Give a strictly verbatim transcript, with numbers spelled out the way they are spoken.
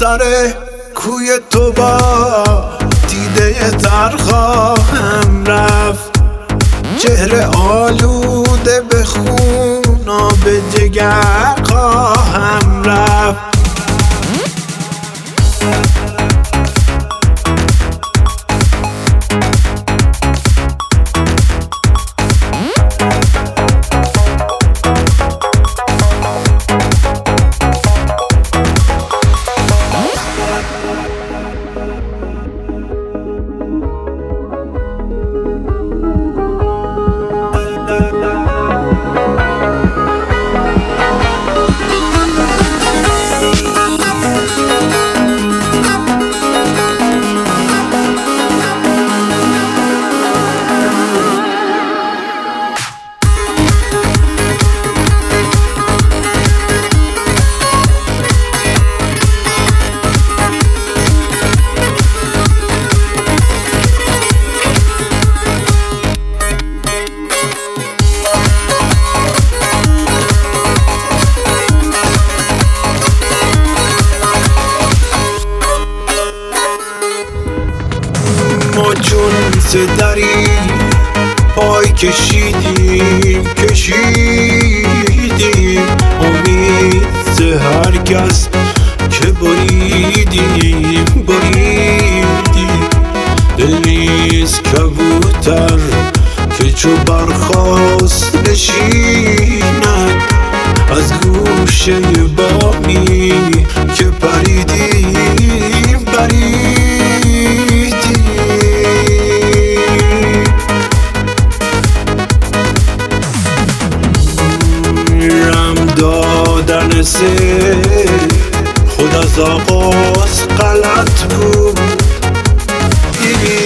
سر کوی تو با دیده تر خواهم رفت، چهره آلوده به خون آب جگر خواهم رفت. ما چون سه دری پای کشیدیم کشیدیم امید سه هر کس که بریدیم بریدیم. دل نیست کبوتر که چو برخاست نشیند از گوشه بامی که پریدیم پریدیم. دادن سه خود از آغاز غلط بود،